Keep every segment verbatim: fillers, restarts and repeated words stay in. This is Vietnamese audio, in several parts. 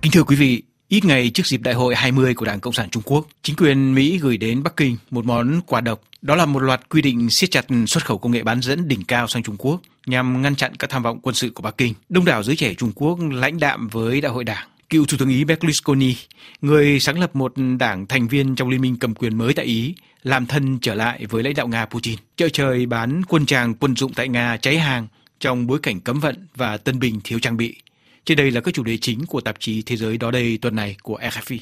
Kính thưa quý vị, ít ngày trước dịp Đại hội hai mươi của Đảng Cộng sản Trung Quốc, chính quyền Mỹ gửi đến Bắc Kinh một món quà độc, đó là một loạt quy định siết chặt xuất khẩu công nghệ bán dẫn đỉnh cao sang Trung Quốc nhằm ngăn chặn các tham vọng quân sự của Bắc Kinh. Đông đảo giới trẻ Trung Quốc lãnh đạm với Đại hội Đảng. Cựu Thủ tướng Ý Berlusconi, người sáng lập một đảng thành viên trong liên minh cầm quyền mới tại Ý, làm thân trở lại với lãnh đạo Nga Putin. Chợ trời bán quân tràng quân dụng tại Nga cháy hàng trong bối cảnh cấm vận và tân binh thiếu trang bị. Trên đây là các chủ đề chính của tạp chí Thế giới đó đây tuần này của rờ ép i.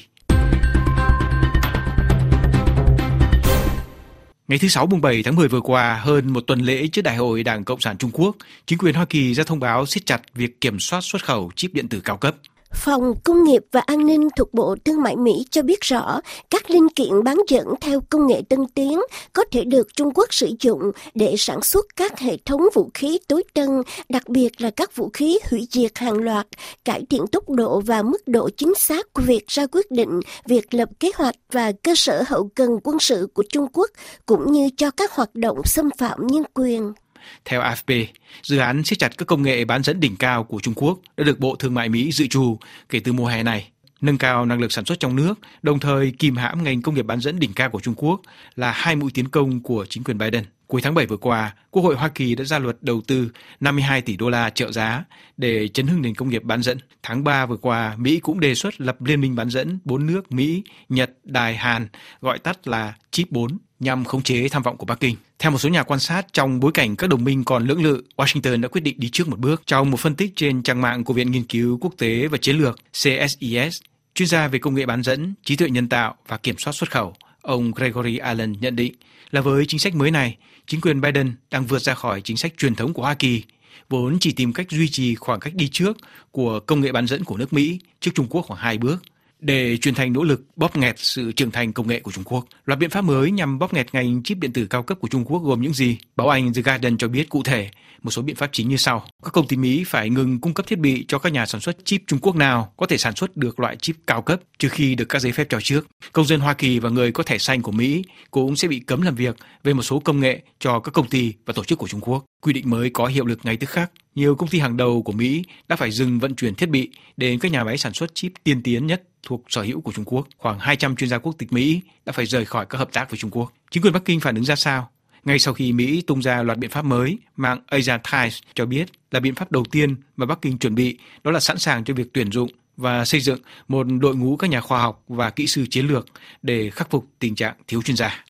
Ngày thứ Sáu mùng bảy tháng mười vừa qua, hơn một tuần lễ trước Đại hội Đảng Cộng sản Trung Quốc, chính quyền Hoa Kỳ ra thông báo siết chặt việc kiểm soát xuất khẩu chip điện tử cao cấp. Phòng Công nghiệp và An ninh thuộc Bộ Thương mại Mỹ cho biết rõ các linh kiện bán dẫn theo công nghệ tân tiến có thể được Trung Quốc sử dụng để sản xuất các hệ thống vũ khí tối tân, đặc biệt là các vũ khí hủy diệt hàng loạt, cải thiện tốc độ và mức độ chính xác của việc ra quyết định, việc lập kế hoạch và cơ sở hậu cần quân sự của Trung Quốc, cũng như cho các hoạt động xâm phạm nhân quyền. Theo a ép pê, dự án siết chặt các công nghệ bán dẫn đỉnh cao của Trung Quốc đã được Bộ Thương mại Mỹ dự trù kể từ mùa hè này, nâng cao năng lực sản xuất trong nước, đồng thời kìm hãm ngành công nghiệp bán dẫn đỉnh cao của Trung Quốc là hai mũi tiến công của chính quyền Biden. Cuối tháng bảy vừa qua, Quốc hội Hoa Kỳ đã ra luật đầu tư năm mươi hai tỷ đô la trợ giá để chấn hưng nền công nghiệp bán dẫn. Tháng ba vừa qua, Mỹ cũng đề xuất lập liên minh bán dẫn bốn nước Mỹ, Nhật, Đài, Hàn, gọi tắt là chip bốn, nhằm khống chế tham vọng của Bắc Kinh. Theo một số nhà quan sát, trong bối cảnh các đồng minh còn lưỡng lự, Washington đã quyết định đi trước một bước. Trong một phân tích trên trang mạng của Viện Nghiên cứu Quốc tế và Chiến lược C S I S, chuyên gia về công nghệ bán dẫn, trí tuệ nhân tạo và kiểm soát xuất khẩu, ông Gregory Allen nhận định là với chính sách mới này, chính quyền Biden đang vượt ra khỏi chính sách truyền thống của Hoa Kỳ, vốn chỉ tìm cách duy trì khoảng cách đi trước của công nghệ bán dẫn của nước Mỹ trước Trung Quốc khoảng hai bước, để chuyển thành nỗ lực bóp nghẹt sự trưởng thành công nghệ của Trung Quốc. Loạt biện pháp mới nhằm bóp nghẹt ngành chip điện tử cao cấp của Trung Quốc gồm những gì? Báo Anh The Guardian cho biết cụ thể một số biện pháp chính như sau. Các công ty Mỹ phải ngừng cung cấp thiết bị cho các nhà sản xuất chip Trung Quốc nào có thể sản xuất được loại chip cao cấp trừ khi được các giấy phép cho trước. Công dân Hoa Kỳ và người có thẻ xanh của Mỹ cũng sẽ bị cấm làm việc về một số công nghệ cho các công ty và tổ chức của Trung Quốc. Quy định mới có hiệu lực ngay tức khắc. Nhiều công ty hàng đầu của Mỹ đã phải dừng vận chuyển thiết bị đến các nhà máy sản xuất chip tiên tiến nhất thuộc sở hữu của Trung Quốc. Khoảng hai trăm chuyên gia quốc tịch Mỹ đã phải rời khỏi các hợp tác với Trung Quốc. Chính quyền Bắc Kinh phản ứng ra sao? Ngay sau khi Mỹ tung ra loạt biện pháp mới, mạng Asia Times cho biết là biện pháp đầu tiên mà Bắc Kinh chuẩn bị đó là sẵn sàng cho việc tuyển dụng và xây dựng một đội ngũ các nhà khoa học và kỹ sư chiến lược để khắc phục tình trạng thiếu chuyên gia.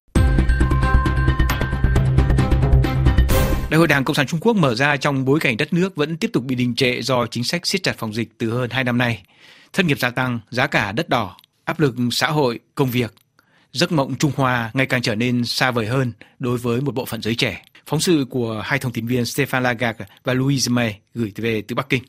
Đại hội Đảng Cộng sản Trung Quốc mở ra trong bối cảnh đất nước vẫn tiếp tục bị đình trệ do chính sách siết chặt phòng dịch từ hơn hai năm nay. Thất nghiệp gia tăng, giá cả đất đỏ, áp lực xã hội, công việc. Giấc mộng Trung Hoa ngày càng trở nên xa vời hơn đối với một bộ phận giới trẻ. Phóng sự của hai thông tin viên Stefan Lagarde và Louise May gửi về từ Bắc Kinh.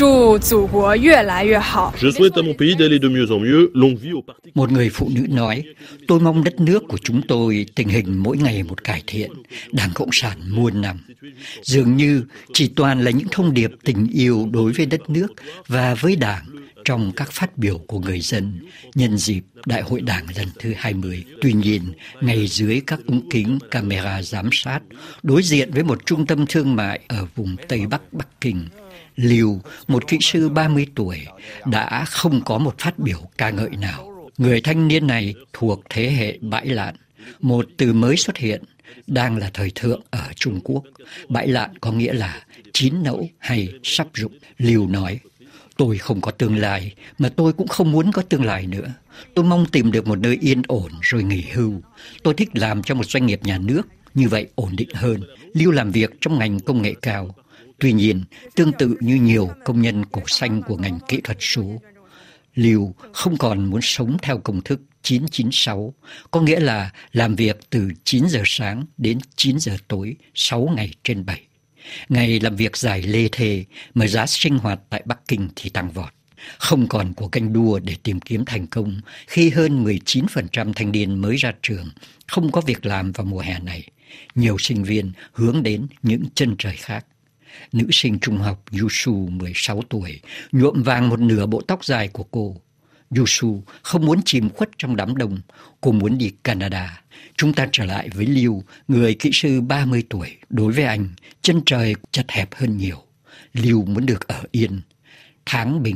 Một người phụ nữ nói, tôi mong đất nước của chúng tôi tình hình mỗi ngày một cải thiện, Đảng Cộng sản muôn năm. Dường như chỉ toàn là những thông điệp tình yêu đối với đất nước và với Đảng trong các phát biểu của người dân nhân dịp Đại hội Đảng lần thứ hai mươi. Tuy nhiên, ngay dưới các ống kính camera giám sát, đối diện với một trung tâm thương mại ở vùng Tây Bắc Bắc Kinh, Liu, một kỹ sư ba mươi tuổi, đã không có một phát biểu ca ngợi nào. Người thanh niên này thuộc thế hệ bãi lạn, một từ mới xuất hiện, đang là thời thượng ở Trung Quốc. Bãi lạn có nghĩa là chín nẫu hay sắp rụng. Liu nói, tôi không có tương lai, mà tôi cũng không muốn có tương lai nữa. Tôi mong tìm được một nơi yên ổn rồi nghỉ hưu. Tôi thích làm cho một doanh nghiệp nhà nước, như vậy ổn định hơn. Liu làm việc trong ngành công nghệ cao. Tuy nhiên, tương tự như nhiều công nhân cổ xanh của ngành kỹ thuật số, Liu không còn muốn sống theo công thức chín chín sáu, có nghĩa là làm việc từ chín giờ sáng đến chín giờ tối, sáu ngày trên bảy. Ngày làm việc dài lê thê mà giá sinh hoạt tại Bắc Kinh thì tăng vọt. Không còn cuộc canh đua để tìm kiếm thành công khi hơn mười chín phần trăm thanh niên mới ra trường không có việc làm vào mùa hè này. Nhiều sinh viên hướng đến những chân trời khác. Nữ sinh trung học Yushu mười sáu tuổi nhuộm vàng một nửa bộ tóc dài của cô. Yushu không muốn chìm khuất trong đám đông, cô muốn đi Canada. Chúng ta trở lại với Liu, người kỹ sư ba mươi tuổi. Đối với anh, chân trời chật hẹp hơn nhiều. Liu muốn được ở yên. Tháng bình,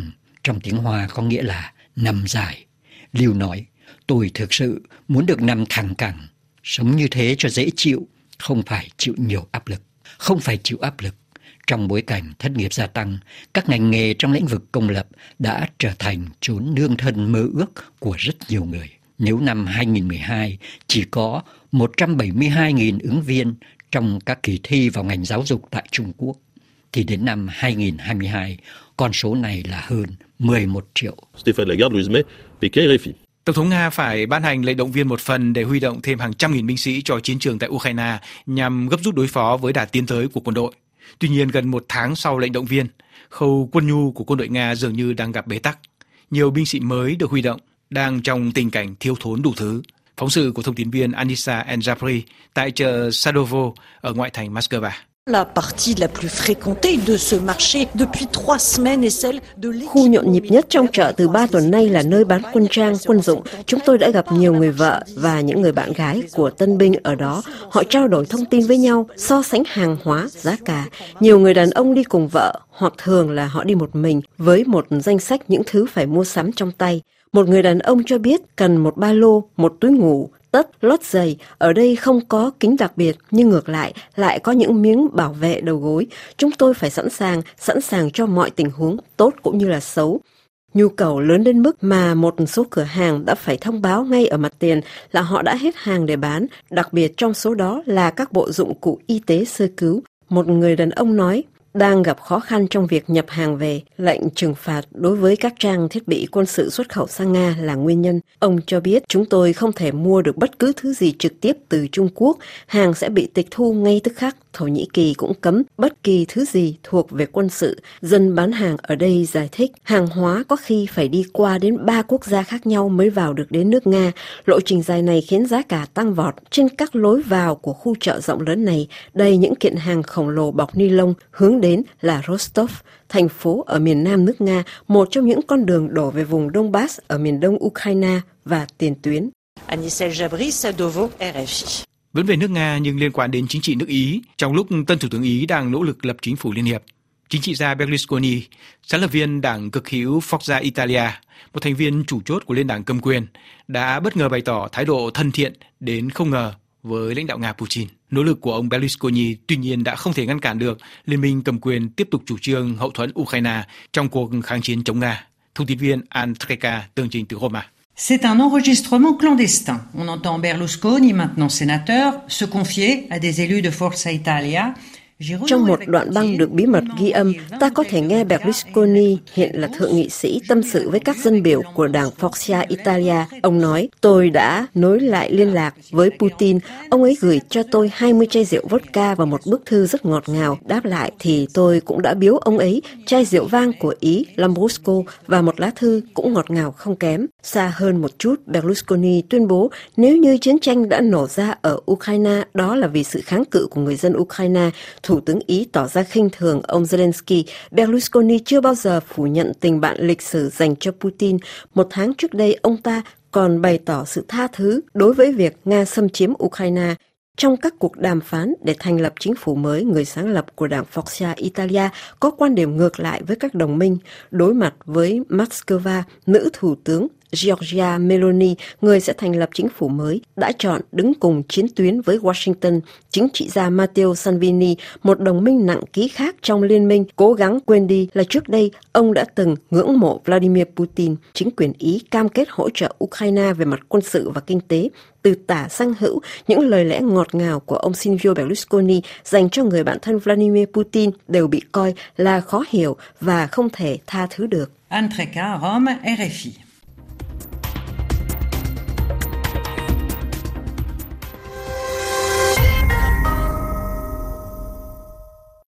trong tiếng Hoa có nghĩa là nằm dài. Lưu nói, tôi thực sự muốn được nằm thẳng cẳng, sống như thế cho dễ chịu, không phải chịu nhiều áp lực. Không phải chịu áp lực. Trong bối cảnh thất nghiệp gia tăng, các ngành nghề trong lĩnh vực công lập đã trở thành chốn nương thân mơ ước của rất nhiều người. Nếu năm hai không một hai chỉ có một trăm bảy mươi hai nghìn ứng viên trong các kỳ thi vào ngành giáo dục tại Trung Quốc, thì đến năm hai không hai hai, con số này là hơn mười một triệu. Stéphane Lagarde, Louise May, Pékin, R F I. Tổng thống Nga phải ban hành lệnh động viên một phần để huy động thêm hàng trăm nghìn binh sĩ cho chiến trường tại Ukraine nhằm gấp rút đối phó với đà tiến tới của quân đội. Tuy nhiên, gần một tháng sau lệnh động viên, khâu quân nhu của quân đội Nga dường như đang gặp bế tắc. Nhiều binh sĩ mới được huy động đang trong tình cảnh thiếu thốn đủ thứ. Phóng sự của thông tin viên Anissa Enzapri tại chợ Sadovo ở ngoại thành Moscow. La partie la plus fréquentée de ce marché depuis trois semaines est celle de l'équipement. Khu nhộn nhịp nhất trong chợ từ ba tuần nay là nơi bán quân trang, quân dụng. Chúng tôi đã gặp nhiều người vợ và những người bạn gái của tân binh ở đó. Họ trao đổi thông tin với nhau, so sánh hàng hóa, giá cả. Nhiều người đàn ông đi cùng vợ, hoặc thường là họ đi một mình với một danh sách những thứ phải mua sắm trong tay. Một người đàn ông cho biết cần một ba lô, một túi ngủ, tất, lót giày. Ở đây không có kính đặc biệt, nhưng ngược lại, lại có những miếng bảo vệ đầu gối. Chúng tôi phải sẵn sàng, sẵn sàng cho mọi tình huống, tốt cũng như là xấu. Nhu cầu lớn đến mức mà một số cửa hàng đã phải thông báo ngay ở mặt tiền là họ đã hết hàng để bán, đặc biệt trong số đó là các bộ dụng cụ y tế sơ cứu. Một người đàn ông nói, đang gặp khó khăn trong việc nhập hàng về, lệnh trừng phạt đối với các trang thiết bị quân sự xuất khẩu sang Nga là nguyên nhân. Ông cho biết chúng tôi không thể mua được bất cứ thứ gì trực tiếp từ Trung Quốc, hàng sẽ bị tịch thu ngay tức khắc. Thổ Nhĩ Kỳ cũng cấm bất kỳ thứ gì thuộc về quân sự. Dân bán hàng ở đây giải thích, hàng hóa có khi phải đi qua đến ba quốc gia khác nhau mới vào được đến nước Nga. Lộ trình dài này khiến giá cả tăng vọt. Trên các lối vào của khu chợ rộng lớn này, đầy những kiện hàng khổng lồ bọc ni lông, hướng đến là Rostov, thành phố ở miền nam nước Nga, một trong những con đường đổ về vùng Donbass ở miền đông Ukraine và tiền tuyến. Anissa Enzapri, Sadovo, R F I. Vẫn về nước Nga nhưng liên quan đến chính trị nước Ý, trong lúc tân thủ tướng Ý đang nỗ lực lập chính phủ liên hiệp. Chính trị gia Berlusconi, sáng lập viên đảng cực hữu Forza Italia, một thành viên chủ chốt của liên đảng cầm quyền, đã bất ngờ bày tỏ thái độ thân thiện đến không ngờ với lãnh đạo Nga Putin. Nỗ lực của ông Berlusconi tuy nhiên đã không thể ngăn cản được liên minh cầm quyền tiếp tục chủ trương hậu thuẫn Ukraine trong cuộc kháng chiến chống Nga. Thông tin viên Andreka tường trình từ Roma. C'est un enregistrement clandestin. On entend Berlusconi, maintenant sénateur, se confier à des élus de Forza Italia. Trong một đoạn băng được bí mật ghi âm, ta có thể nghe Berlusconi, hiện là thượng nghị sĩ, tâm sự với các dân biểu của đảng Forza Italia. Ông nói, tôi đã nối lại liên lạc với Putin. Ông ấy gửi cho tôi hai mươi chai rượu vodka và một bức thư rất ngọt ngào. Đáp lại thì tôi cũng đã biếu ông ấy chai rượu vang của Ý, Lambrusco, và một lá thư cũng ngọt ngào không kém. Xa hơn một chút, Berlusconi tuyên bố nếu như chiến tranh đã nổ ra ở Ukraine, đó là vì sự kháng cự của người dân Ukraine. Thủ tướng Ý tỏ ra khinh thường ông Zelensky. Berlusconi chưa bao giờ phủ nhận tình bạn lịch sử dành cho Putin. Một tháng trước đây, ông ta còn bày tỏ sự tha thứ đối với việc Nga xâm chiếm Ukraine. Trong các cuộc đàm phán để thành lập chính phủ mới, người sáng lập của đảng Forza Italia có quan điểm ngược lại với các đồng minh. Đối mặt với Moscow, nữ thủ tướng Giorgia Meloni, người sẽ thành lập chính phủ mới, đã chọn đứng cùng chiến tuyến với Washington. Chính trị gia Matteo Salvini, một đồng minh nặng ký khác trong liên minh, cố gắng quên đi là trước đây ông đã từng ngưỡng mộ Vladimir Putin. Chính quyền Ý cam kết hỗ trợ Ukraine về mặt quân sự và kinh tế. Từ tả sang hữu, những lời lẽ ngọt ngào của ông Silvio Berlusconi dành cho người bạn thân Vladimir Putin đều bị coi là khó hiểu và không thể tha thứ được. Antreka, Rome, R F I.